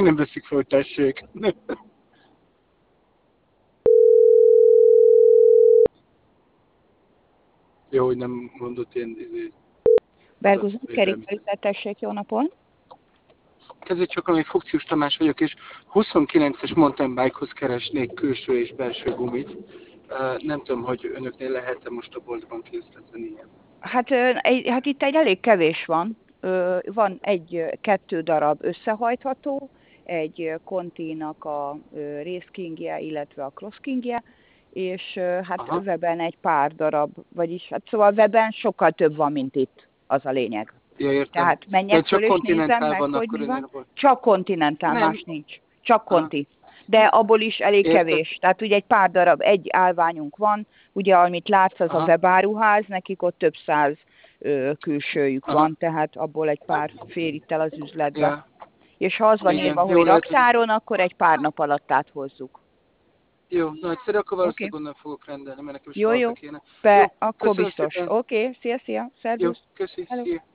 nem veszik fel, hogy tessék. Jó, hogy nem mondott ilyen Berguzon, kerékpárüzlet, tessék, jó napot! Kezdjük csak, amíg Fokcius Tamás vagyok, és 29-es mountain bike-hoz keresnék külső és belső gumit. Nem tudom, hogy önöknél lehet-e most a boltban készletlen ilyen. Hát itt egy elég kevés van. Van kettő darab összehajtható, egy Conti-nak a Racekingje, illetve a Crosskingje, és hát Aha. weben egy pár darab, vagyis hát szóval weben sokkal több van, mint itt, az a lényeg. Ja, értem. Tehát menjek föl és nézem meg, van, hogy akkor mi van. volt. Csak Continental, Nem. más nincs. Csak Aha. Conti. De abból is elég Értem. kevés. Tehát ugye egy pár darab, egy állványunk van, ugye amit látsz, az Aha. a webáruház, nekik ott több száz külsőjük Aha. van, tehát abból egy pár fér itt el az üzletbe. Ja. És ha az van Igen. írva, Jó, hogy lehet, raktáron, akkor egy pár nap alatt áthozzuk. Jó, nagyszerű, akkor valószínűleg Oké. onnan fogok rendelni, mert nekem is Jó, falta jó. kéne. Jó, Akkor köszönöm biztos. szépen. Oké, szia, Jó, szervusz. köszi, Hello. szia.